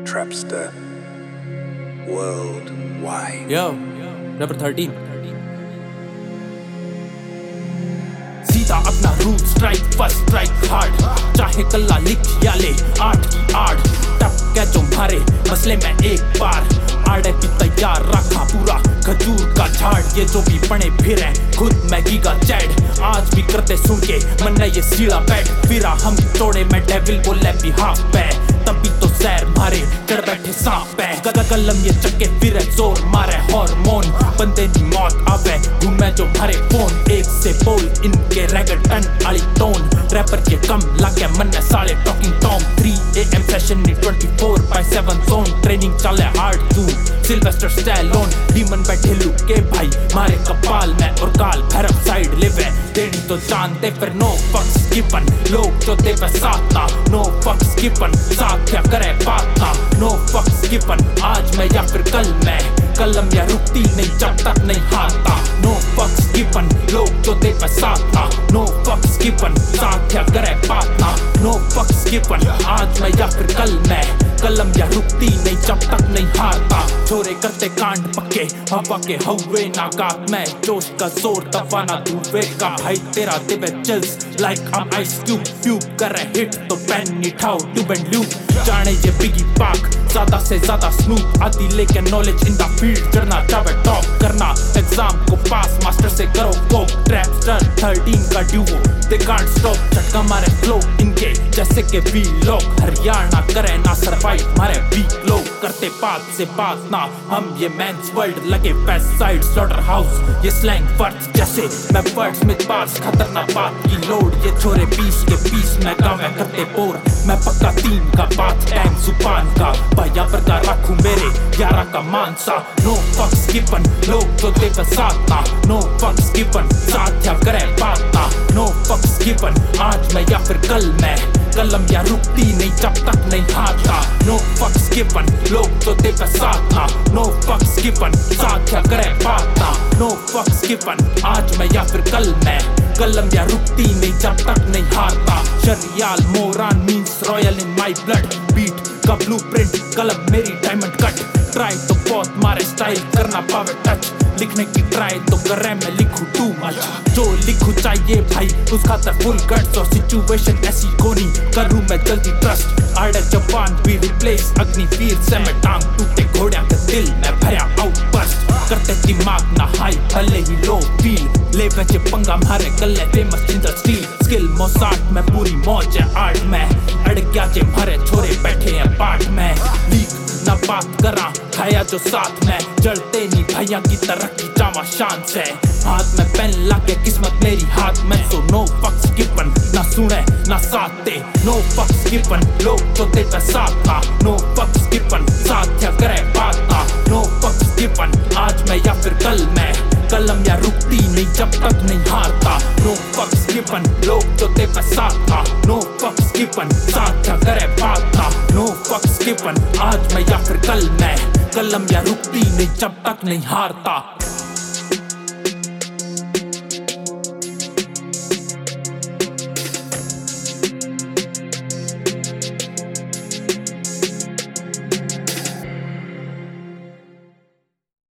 Trapster worldwide. Yo, number 13. सीधा अपना route strike first strike hard, चाहे कल्ला लिख या ले 8 की आड़, टप क्या जो मारे मसले में एक बार आड़े भी तैयार रखा पूरा खजूर का झाड़। ये जो भी बने फिर है खुद मैगी का चैड, आज भी करते सुन के मन ये सीढ़ा बैठ फिरा हम तोड़े में डेविल बोले भी हाफ पे, तभी तो सैर मारे चढ़ बैठे सांप पे कलम ये चक्के फिर जोर मारे हार्मोन बंदे नी मौत आवे घूमे जो भरे फोन एक से बोल इनके रेगेटन आली टोन रैपर ये कम लागे मन में साले टॉकिंग टॉम 3 AM सेशन नी 24/7 जोन ट्रेनिंग चले हार्ड तू सिल्वेस्टर स्टैलोन डीमन बैठे लुके भाई मारे कपाल में और काल भैरव साइड लिवे देनी तो जानते फिर नो फक्स गिवन लोग जो दे पे साथ नो फक्स गिवन साथ क्या करे बात ना नो फक्स गिवन आज मैं या फिर कल मैं कलम या रुकती नहीं जब तक नहीं हारता नो फक्स गिवन लोग जो दे पे साथ ना नो फक्स गिवन साथ क्या करे बात ना नो फक्स गिवन आज मैं या फिर कल मैं कलम या रुकती नहीं जब तक नहीं हारता छोरे करते कांड पक्के हवा के हवे ना गात में जोश का जोर दबाना धुए का भाई तेरा दिवे chills like I'm ice cube फ्यूब कर रहे हिट तो पेन निठाओ ट्यूब एंड लूप जाने ये बिगी पाक ज्यादा से ज्यादा स्नूप आती लेके नॉलेज इन द फील्ड करना चाहे टॉप करना एग्जाम को पास मास्टर से करो फोक ट्रैपस्टर 13 का ड्यूओ दे कांट स्टॉप झटका मारे फ्लो इनके जैसे के वी लोग हरियाणा करे ना सरवाइव मारे वीक लोग करते बात से बात ना हम ये मैंस वर्ल्ड लगे वेस्ट साइड स्लॉटर हाउस ये स्लैंग वर्ड्स जैसे मैं वर्ड्स में पास खतरनाक बात की लोड ये छोरे 20 के 20 में गावे करते बोर मैं पक्का 3 का बात टाइम जुबान का भैया पर का रखूं मेरे 11 का मानसा नो फक्स गिवन लोग जो दे पे साथ ना नो फक्स गिवन साथ क्या करे बात ना नो फक्स गिवन आज मैं या फिर कल मैं कलम या रुकती नहीं जब तक नहीं हारता नो फक्स गिवन लोग जो दे पे साथ ना नो फक्स गिवन साथ क्या करे बात ना नो फक्स गिवन आज मैं या फिर कल मैं कलम या रुकती नहीं जब तक नहीं हारता शरियाल मोरान means royal in my blood beat का ब्लूप्रिंट कलम मेरी डायमंड कट ट्राई तो बहुत मारे स्टाइल करना पावे टच लिखने की ट्राई तो करे मैं लिखूं टू मच जो लिखूं चाहिए भाई उस खातर फुल गट्स और सिचुएशन ऐसी कोनी करूं मैं जल्दी ट्रस्ट आड़े जवान भी रिप्लेस अग्निवीर से मैं टांग टूटे घोड़िया के दिल में भरा आउटबर्स्ट करते दिमाग ना हाई भले ही लो फील ले बचे पंगा मारे गले famous in the steel skill मोसाट में पूरी मौज है आर्ट में अड़ गया जे भरे छोरे बैठे हैं पार्ट में लीक ना बात करा खाया जो साथ में जलते नहीं भैया की तरह की जावा शान से हाथ में पेन लाके किस्मत मेरी हाथ में सो नो फक्स गिवन ना सुने ना साथ दे नो फक्स गिवन लोग तो दे पे साथ था नो फक्स गिवन साथ क्या करे बात था नो फक्स गिवन आज मैं या फिर कल मैं कलम या रुकती नहीं जब तक नहीं हारता नो फक्स गिवन लोग तो दे पे साथ था नो फक्स गिवन साथ क्या करे बात था नो फक्स गिवन आज मैं या फिर कल मैं कलम या रुकती नहीं जब तक नहीं हारता।